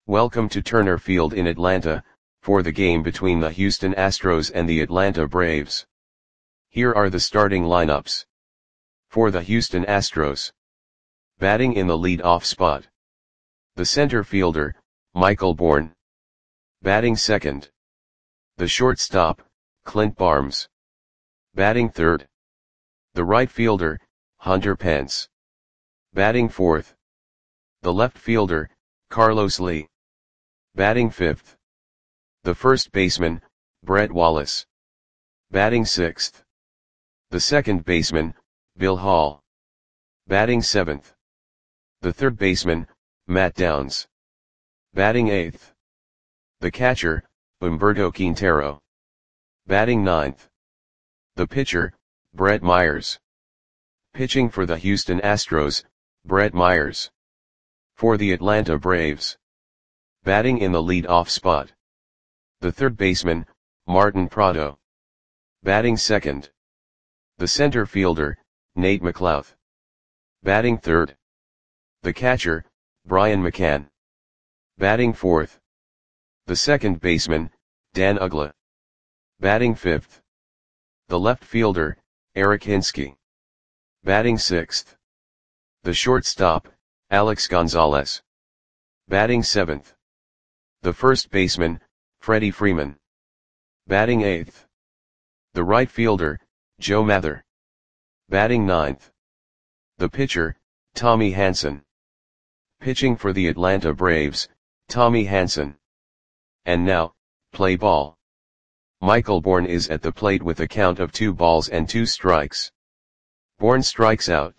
Welcome to Turner Field in Atlanta, for the game between the Houston Astros and the Atlanta Braves. Here are the starting lineups. For the Houston Astros. Batting in the lead-off spot. The center fielder, Michael Bourn. Batting second. The shortstop, Clint Barnes. Batting third. The right fielder, Hunter Pence. Batting fourth. The left fielder, Carlos Lee. Batting fifth. The first baseman, Brett Wallace. Batting sixth. The second baseman, Bill Hall. Batting seventh. The third baseman, Matt Downs. Batting eighth. The catcher, Humberto Quintero. Batting ninth. The pitcher, Brett Myers. Pitching for the Houston Astros, Brett Myers. For the Atlanta Braves. Batting in the lead-off spot. The third baseman, Martin Prado. Batting second. The center fielder, Nate McLouth. Batting third. The catcher, Brian McCann. Batting fourth. The second baseman, Dan Uggla. Batting fifth. The left fielder, Eric Hinske. Batting sixth. The shortstop, Alex Gonzalez. Batting seventh. The first baseman, Freddie Freeman. Batting eighth. The right fielder, Joe Mather. Batting ninth. The pitcher, Tommy Hanson. Pitching for the Atlanta Braves, Tommy Hanson. And now, play ball. Michael Bourn is at the plate with a count of 2 balls and 2 strikes. Bourn strikes out.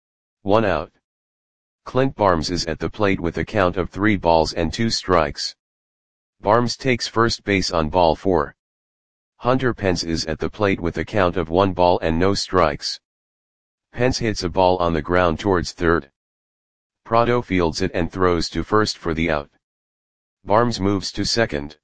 1 out. Clint Barnes is at the plate with a count of 3 balls and 2 strikes. Barnes takes first base on ball 4. Hunter Pence is at the plate with a count of 1 ball and no strikes. Pence hits a ball on the ground towards third. Prado fields it and throws to first for the out. Barnes moves to second.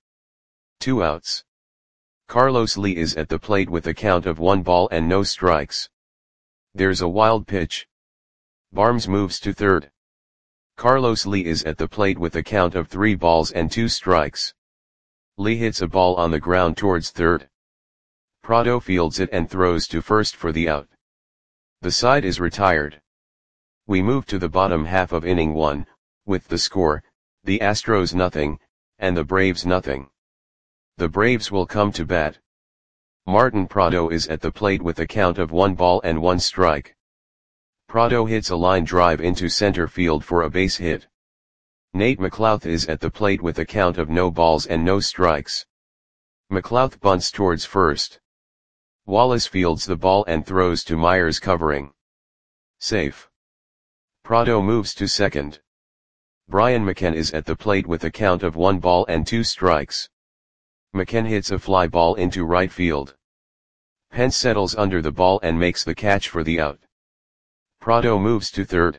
2 outs. Carlos Lee is at the plate with a count of 1 ball and no strikes. There's a wild pitch. Barnes moves to third. Carlos Lee is at the plate with a count of 3 balls and 2 strikes. Lee hits a ball on the ground towards third. Prado fields it and throws to first for the out. The side is retired. We move to the bottom half of inning 1, with the score, the Astros nothing, and the Braves nothing. The Braves will come to bat. Martin Prado is at the plate with a count of 1 ball and 1 strike. Prado hits a line drive into center field for a base hit. Nate McLouth is at the plate with a count of no balls and no strikes. McLouth bunts towards first. Wallace fields the ball and throws to Myers covering. Safe. Prado moves to second. Brian McCann is at the plate with a count of 1 ball and 2 strikes. McCann hits a fly ball into right field. Pence settles under the ball and makes the catch for the out. Prado moves to third.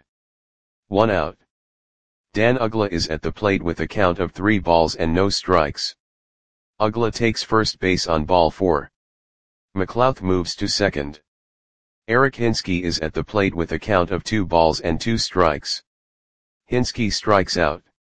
1 out. Dan Uggla is at the plate with a count of 3 balls and no strikes. Uggla takes first base on ball 4. McLouth moves to second. Eric Hinske is at the plate with a count of 2 balls and 2 strikes. Hinske strikes out.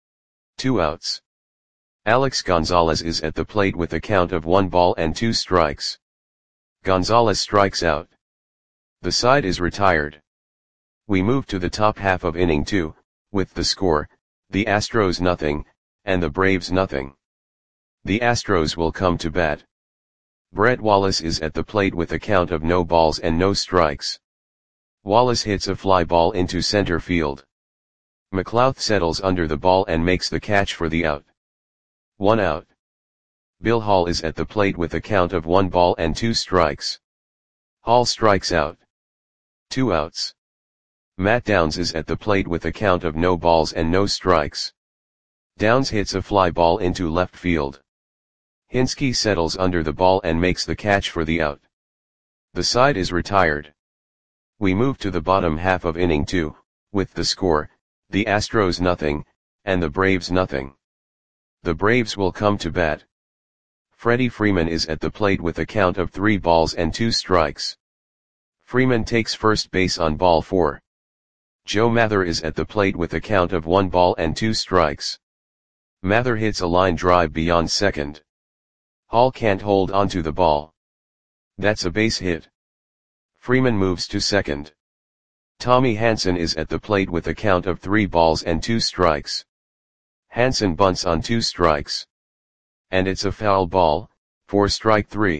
2 outs. Alex Gonzalez is at the plate with a count of 1 ball and 2 strikes. Gonzalez strikes out. The side is retired. We move to the top half of inning 2, with the score, the Astros nothing, and the Braves nothing. The Astros will come to bat. Brett Wallace is at the plate with a count of no balls and no strikes. Wallace hits a fly ball into center field. McLouth settles under the ball and makes the catch for the out. 1 out. Bill Hall is at the plate with a count of 1 ball and 2 strikes. Hall strikes out. 2 outs. Matt Downs is at the plate with a count of no balls and no strikes. Downs hits a fly ball into left field. Hinske settles under the ball and makes the catch for the out. The side is retired. We move to the bottom half of inning 2, with the score, the Astros nothing, and the Braves nothing. The Braves will come to bat. Freddie Freeman is at the plate with a count of 3 balls and 2 strikes. Freeman takes first base on ball 4. Joe Mather is at the plate with a count of 1 ball and 2 strikes. Mather hits a line drive beyond second. Hall can't hold onto the ball. That's a base hit. Freeman moves to second. Tommy Hanson is at the plate with a count of 3 balls and 2 strikes. Hanson bunts on 2 strikes. And it's a foul ball, for strike 3.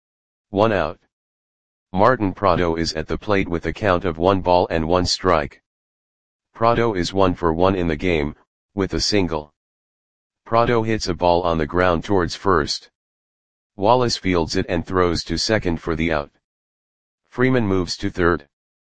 1 out. Martin Prado is at the plate with a count of 1 ball and 1 strike. Prado is 1 for 1 in the game, with a single. Prado hits a ball on the ground towards first. Wallace fields it and throws to second for the out. Freeman moves to third.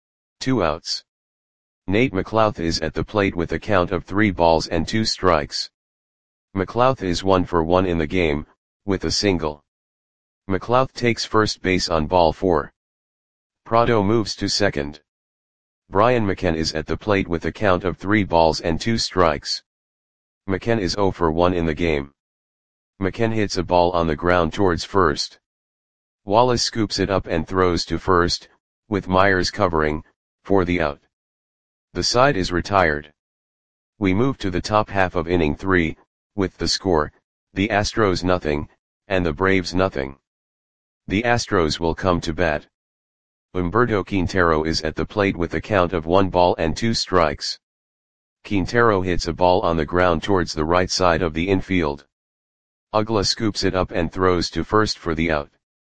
2 outs. Nate McLouth is at the plate with a count of 3 balls and 2 strikes. McLouth is 1 for 1 in the game, with a single. McLouth takes first base on ball 4. Prado moves to second. Brian McKen is at the plate with a count of 3 balls and 2 strikes. McKen is 0 for 1 in the game. McKen hits a ball on the ground towards first. Wallace scoops it up and throws to first, with Myers covering, for the out. The side is retired. We move to the top half of inning 3, with the score, the Astros nothing, and the Braves nothing. The Astros will come to bat. Humberto Quintero is at the plate with a count of 1 ball and 2 strikes. Quintero hits a ball on the ground towards the right side of the infield. Uggla scoops it up and throws to first for the out.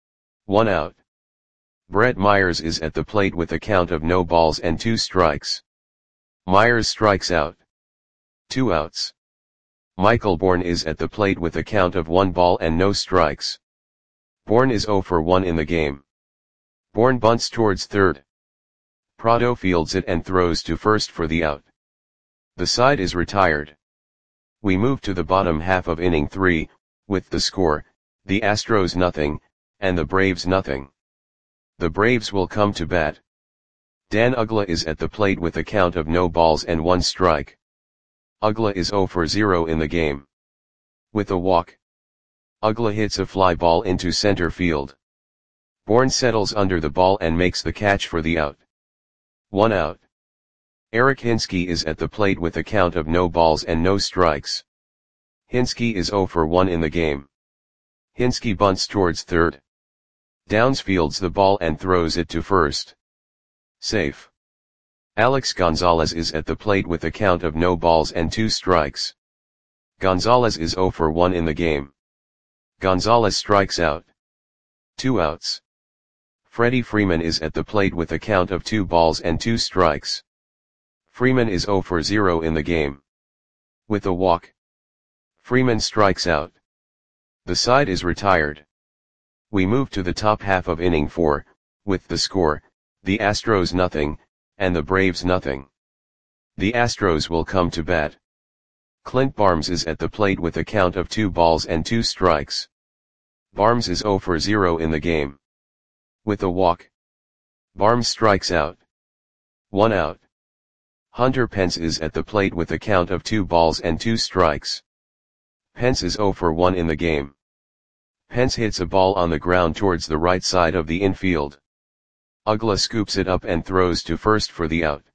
1 out. Brett Myers is at the plate with a count of no balls and 2 strikes. Myers strikes out. 2 outs. Michael Bourne is at the plate with a count of 1 ball and no strikes. Bourne is 0 for 1 in the game. Bourne bunts towards third. Prado fields it and throws to first for the out. The side is retired. We move to the bottom half of inning 3, with the score, the Astros nothing, and the Braves nothing. The Braves will come to bat. Dan Uggla is at the plate with a count of no balls and 1 strike. Uggla is 0 for 0 in the game. With a walk. Uggla hits a fly ball into center field. Bourne settles under the ball and makes the catch for the out. 1 out. Eric Hinske is at the plate with a count of no balls and no strikes. Hinske is 0 for 1 in the game. Hinske bunts towards third. Downs fields the ball and throws it to first. Safe. Alex Gonzalez is at the plate with a count of no balls and 2 strikes. Gonzalez is 0 for 1 in the game. Gonzalez strikes out. 2 outs. Freddie Freeman is at the plate with a count of 2 balls and 2 strikes. Freeman is 0 for 0 in the game. With a walk. Freeman strikes out. The side is retired. We move to the top half of inning 4, with the score, the Astros nothing, and the Braves nothing. The Astros will come to bat. Clint Barnes is at the plate with a count of 2 balls and 2 strikes. Barnes is 0 for 0 in the game. With a walk. Barnes strikes out. 1 out. Hunter Pence is at the plate with a count of 2 balls and 2 strikes. Pence is 0 for 1 in the game. Pence hits a ball on the ground towards the right side of the infield. Uggla scoops it up and throws to first for the out.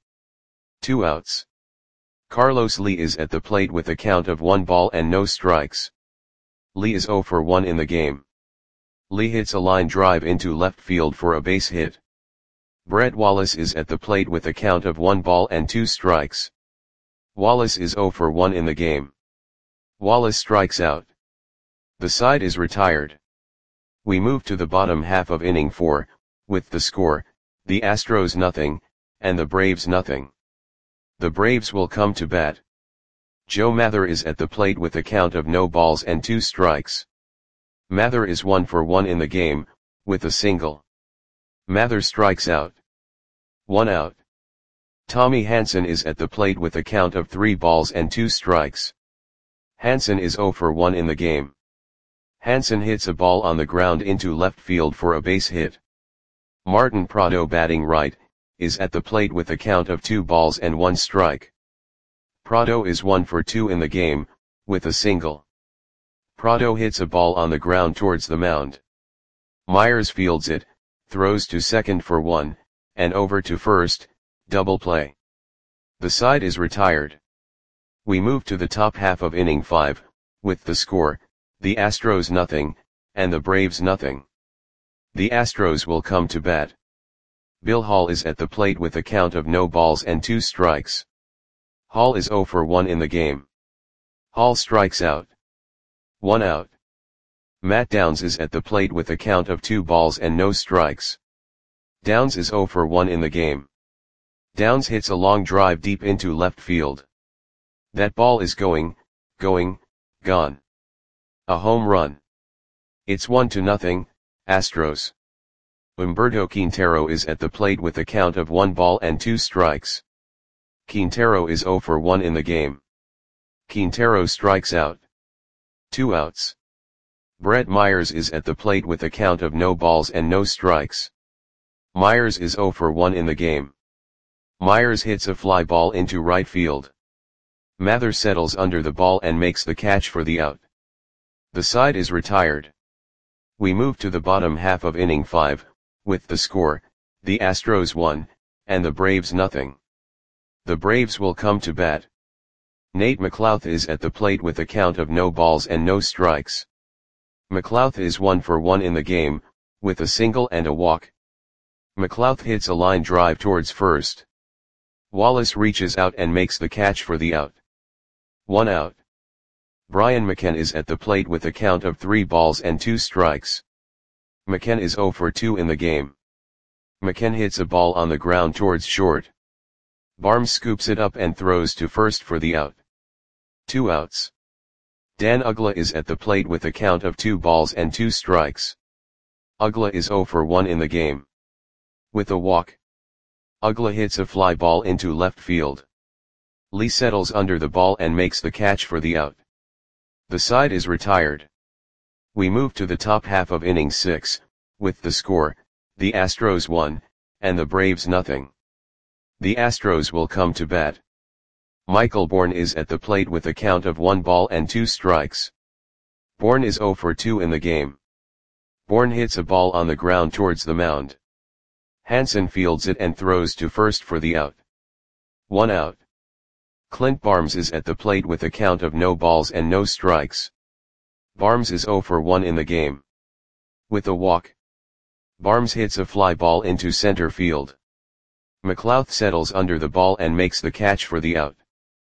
2 outs. Carlos Lee is at the plate with a count of 1 ball and no strikes. Lee is 0 for 1 in the game. Lee hits a line drive into left field for a base hit. Brett Wallace is at the plate with a count of 1 ball and 2 strikes. Wallace is 0 for 1 in the game. Wallace strikes out. The side is retired. We move to the bottom half of inning 4, with the score, the Astros nothing, and the Braves nothing. The Braves will come to bat. Joe Mather is at the plate with a count of no balls and 2 strikes. Mather is 1 for 1 in the game, with a single. Mather strikes out. 1 out. Tommy Hanson is at the plate with a count of 3 balls and 2 strikes. Hanson is 0 for 1 in the game. Hanson hits a ball on the ground into left field for a base hit. Martin Prado, batting right, is at the plate with a count of 2 balls and 1 strike. Prado is 1 for 2 in the game, with a single. Prado hits a ball on the ground towards the mound. Myers fields it, throws to second for 1, and over to first, double play. The side is retired. We move to the top half of inning 5, with the score, the Astros nothing, and the Braves nothing. The Astros will come to bat. Bill Hall is at the plate with a count of no balls and 2 strikes. Hall is 0 for 1 in the game. Hall strikes out. 1 out. Matt Downs is at the plate with a count of 2 balls and no strikes. Downs is 0 for 1 in the game. Downs hits a long drive deep into left field. That ball is going, gone. A home run. It's 1-0, Astros. Humberto Quintero is at the plate with a count of 1 ball and 2 strikes. Quintero is 0 for 1 in the game. Quintero strikes out. 2 outs. Brett Myers is at the plate with a count of no balls and no strikes. Myers is 0 for 1 in the game. Myers hits a fly ball into right field. Mather settles under the ball and makes the catch for the out. The side is retired. We move to the bottom half of inning 5, with the score, the Astros 1, and the Braves nothing. The Braves will come to bat. Nate McLouth is at the plate with a count of no balls and no strikes. McLouth is 1 for 1 in the game, with a single and a walk. McLouth hits a line drive towards first. Wallace reaches out and makes the catch for the out. 1 out. Brian McKenna is at the plate with a count of 3 balls and 2 strikes. McKenna is 0 for 2 in the game. McKenna hits a ball on the ground towards short. Barnes scoops it up and throws to first for the out. 2 outs. Dan Uggla is at the plate with a count of 2 balls and 2 strikes. Uggla is 0 for 1 in the game. With a walk. Uggla hits a fly ball into left field. Lee settles under the ball and makes the catch for the out. The side is retired. We move to the top half of inning 6, with the score, the Astros 1, and the Braves nothing. The Astros will come to bat. Michael Bourne is at the plate with a count of 1 ball and 2 strikes. Bourne is 0 for 2 in the game. Bourne hits a ball on the ground towards the mound. Hansen fields it and throws to first for the out. 1 out. Clint Barnes is at the plate with a count of no balls and no strikes. Barnes is 0 for 1 in the game. With a walk. Barnes hits a fly ball into center field. McLouth settles under the ball and makes the catch for the out.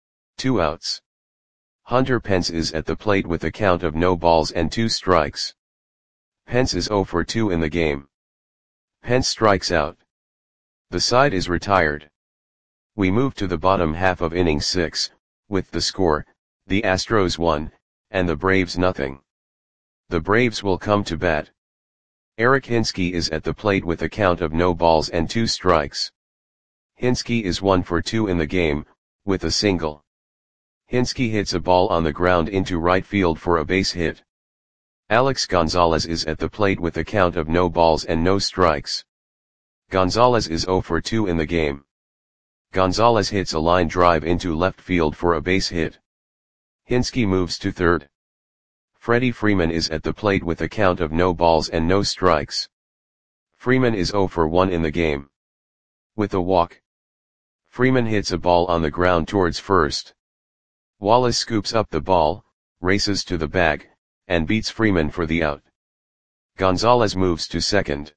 2 outs. Hunter Pence is at the plate with a count of no balls and 2 strikes. Pence is 0 for 2 in the game. Pence strikes out. The side is retired. We move to the bottom half of inning 6, with the score, the Astros 1, and the Braves nothing. The Braves will come to bat. Eric Hinske is at the plate with a count of no balls and 2 strikes. Hinske is 1 for 2 in the game, with a single. Hinske hits a ball on the ground into right field for a base hit. Alex Gonzalez is at the plate with a count of no balls and no strikes. Gonzalez is 0 for 2 in the game. Gonzalez hits a line drive into left field for a base hit. Hinske moves to third. Freddie Freeman is at the plate with a count of no balls and no strikes. Freeman is 0 for 1 in the game. With a walk. Freeman hits a ball on the ground towards first. Wallace scoops up the ball, races to the bag, and beats Freeman for the out. Gonzalez moves to second.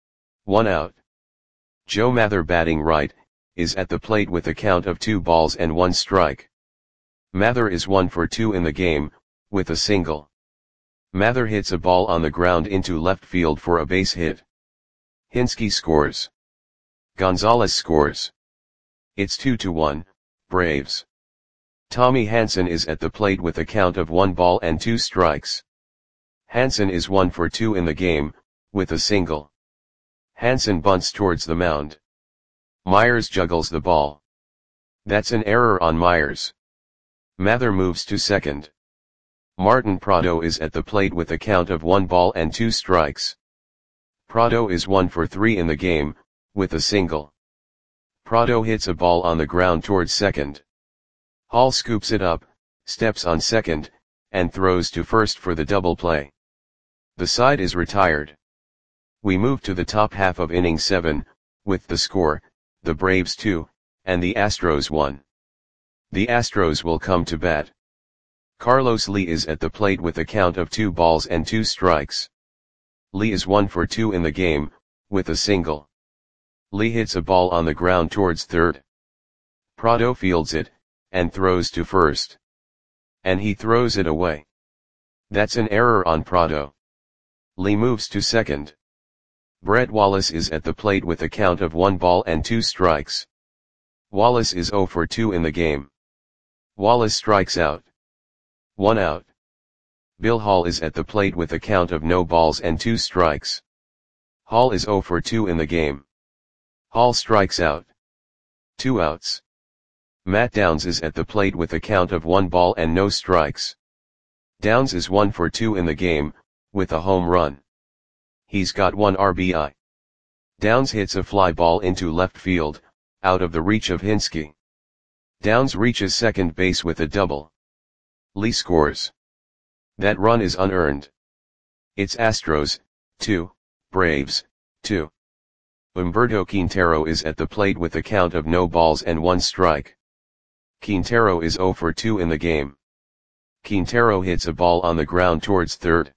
1 out. Joe Mather, batting right, is at the plate with a count of 2 balls and 1 strike. Mather is 1 for 2 in the game, with a single. Mather hits a ball on the ground into left field for a base hit. Hinske scores. Gonzalez scores. It's 2-1, Braves. Tommy Hansen is at the plate with a count of 1 ball and 2 strikes. Hansen is 1 for 2 in the game, with a single. Hansen bunts towards the mound. Myers juggles the ball. That's an error on Myers. Mather moves to second. Martin Prado is at the plate with a count of 1 ball and 2 strikes. Prado is 1 for 3 in the game, with a single. Prado hits a ball on the ground towards second. Hall scoops it up, steps on second, and throws to first for the double play. The side is retired. We move to the top half of inning 7, with the score, the Braves 2, and the Astros 1. The Astros will come to bat. Carlos Lee is at the plate with a count of 2 balls and 2 strikes. Lee is 1 for 2 in the game, with a single. Lee hits a ball on the ground towards third. Prado fields it, and throws to first. And he throws it away. That's an error on Prado. Lee moves to second. Brett Wallace is at the plate with a count of 1 ball and 2 strikes. Wallace is 0 for 2 in the game. Wallace strikes out. 1 out. Bill Hall is at the plate with a count of no balls and 2 strikes. Hall is 0 for 2 in the game. Hall strikes out. 2 outs. Matt Downs is at the plate with a count of 1 ball and no strikes. Downs is 1 for 2 in the game, with a home run. He's got 1 RBI. Downs hits a fly ball into left field, out of the reach of Hinske. Downs reaches second base with a double. Lee scores. That run is unearned. It's Astros, 2, Braves, 2. Humberto Quintero is at the plate with a count of no balls and 1 strike. Quintero is 0 for 2 in the game. Quintero hits a ball on the ground towards third.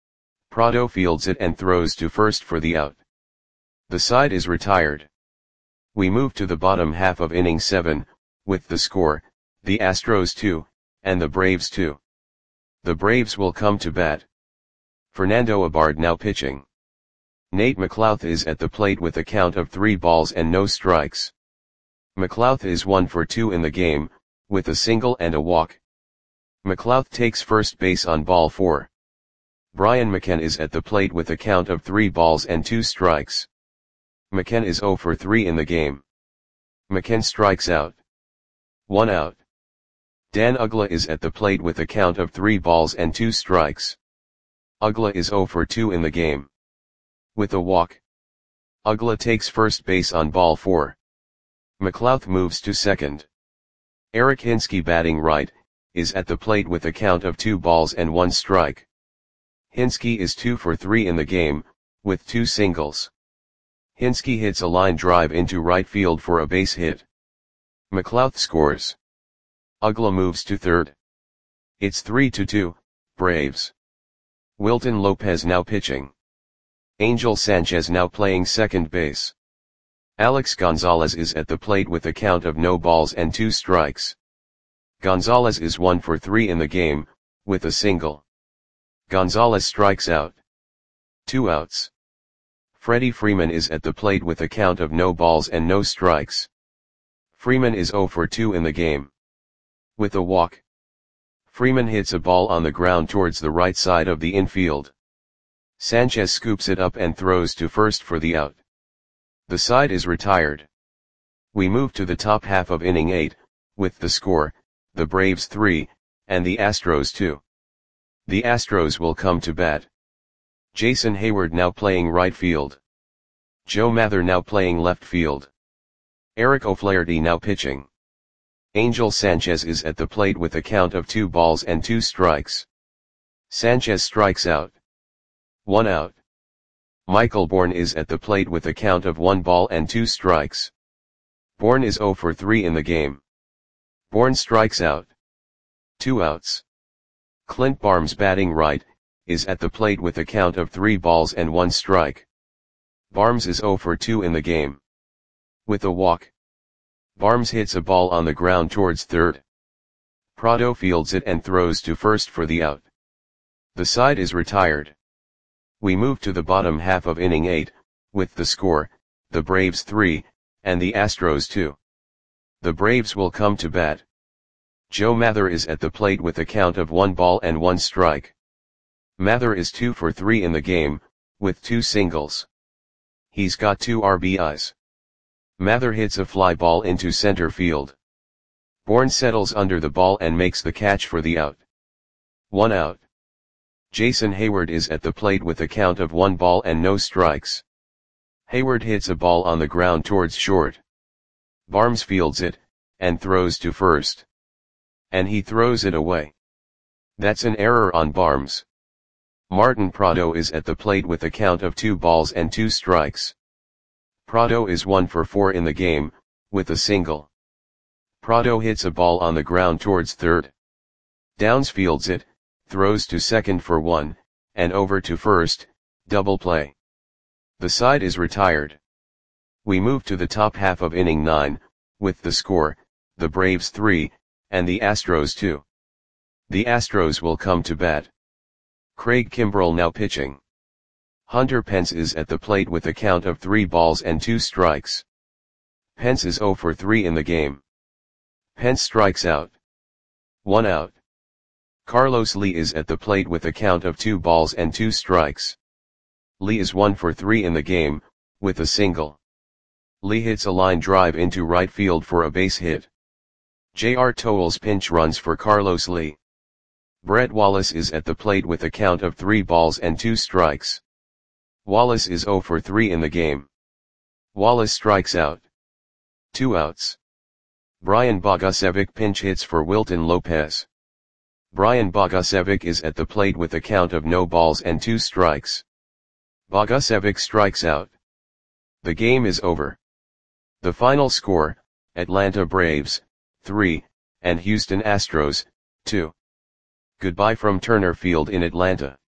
Prado fields it and throws to first for the out. The side is retired. We move to the bottom half of inning 7, with the score, the Astros 2, and the Braves 2. The Braves will come to bat. Fernando Abard now pitching. Nate McLouth is at the plate with a count of 3 balls and no strikes. McLouth is 1 for 2 in the game, with a single and a walk. McLouth takes first base on ball 4. Brian McCann is at the plate with a count of 3 balls and 2 strikes. McCann is 0 for 3 in the game. McCann strikes out. 1 out. Dan Uggla is at the plate with a count of 3 balls and 2 strikes. Uggla is 0 for 2 in the game. With a walk. Uggla takes first base on ball 4. McLouth moves to second. Eric Hinske batting right, is at the plate with a count of 2 balls and 1 strike. Hinske is 2 for 3 in the game, with 2 singles. Hinske hits a line drive into right field for a base hit. McLouth scores. Uggla moves to third. It's 3-2, Braves. Wilton Lopez now pitching. Angel Sanchez now playing second base. Alex Gonzalez is at the plate with a count of no balls and 2 strikes. Gonzalez is 1 for 3 in the game, with a single. Gonzalez strikes out. 2 outs. Freddie Freeman is at the plate with a count of no balls and no strikes. Freeman is 0 for 2 in the game. With a walk. Freeman hits a ball on the ground towards the right side of the infield. Sanchez scoops it up and throws to first for the out. The side is retired. We move to the top half of inning 8, with the score, the Braves 3, and the Astros 2. The Astros will come to bat. Jason Hayward now playing right field. Joe Mather now playing left field. Eric O'Flaherty now pitching. Angel Sanchez is at the plate with a count of 2 balls and 2 strikes. Sanchez strikes out. 1 out. Michael Bourne is at the plate with a count of 1 ball and 2 strikes. Bourne is 0 for 3 in the game. Bourne strikes out. 2 outs. Clint Barnes batting right, is at the plate with a count of 3 balls and 1 strike. Barnes is 0 for 2 in the game. With a walk. Barnes hits a ball on the ground towards third. Prado fields it and throws to first for the out. The side is retired. We move to the bottom half of inning 8, with the score, the Braves 3, and the Astros 2. The Braves will come to bat. Joe Mather is at the plate with a count of 1 ball and 1 strike. Mather is 2 for 3 in the game, with 2 singles. He's got 2 RBIs. Mather hits a fly ball into center field. Bourne settles under the ball and makes the catch for the out. 1 out. Jason Hayward is at the plate with a count of 1 ball and no strikes. Hayward hits a ball on the ground towards short. Barnes fields it, and throws to first. And he throws it away. That's an error on Barnes. Martin Prado is at the plate with a count of 2 balls and 2 strikes. Prado is 1 for 4 in the game, with a single. Prado hits a ball on the ground towards third. Downs fields it, throws to second for 1, and over to first, double play. The side is retired. We move to the top half of inning 9, with the score, the Braves 3, and the Astros 2. The Astros will come to bat. Craig Kimbrell now pitching. Hunter Pence is at the plate with a count of 3 balls and 2 strikes. Pence is 0 for 3 in the game. Pence strikes out. 1 out. Carlos Lee is at the plate with a count of 2 balls and 2 strikes. Lee is 1 for 3 in the game, with a single. Lee hits a line drive into right field for a base hit. J.R. Towles pinch runs for Carlos Lee. Brett Wallace is at the plate with a count of 3 balls and 2 strikes. Wallace is 0 for 3 in the game. Wallace strikes out. 2 outs. Brian Bogusevic pinch hits for Wilton Lopez. Brian Bogusevic is at the plate with a count of no balls and 2 strikes. Bogusevic strikes out. The game is over. The final score, Atlanta Braves, 3, and Houston Astros, 2. Goodbye from Turner Field in Atlanta.